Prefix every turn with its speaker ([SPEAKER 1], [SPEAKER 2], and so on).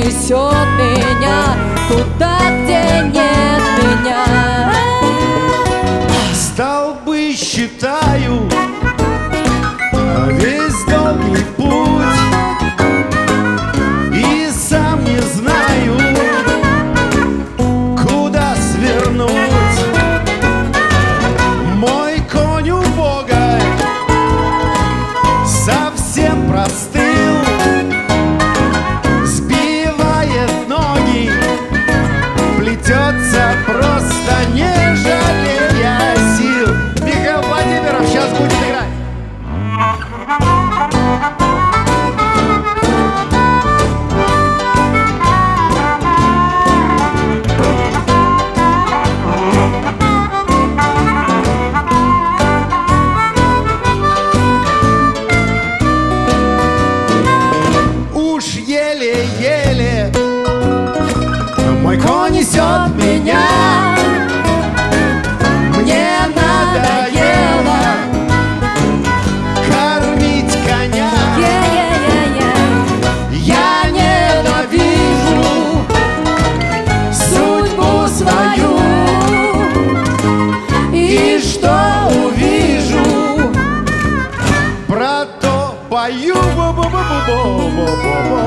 [SPEAKER 1] несет меня туда, где нет меня.
[SPEAKER 2] Столбы считаю весь долгий путь и сам не знаю, куда свернуть. Мой конь убогой совсем простыл, сбивает ноги, плетется просто не жалея сил. Михаил Владимиров сейчас будет играть. Уж еле-еле мой конь несет меня. Мне надоело кормить коня. Я ненавижу судьбу свою, и что увижу, про то пою.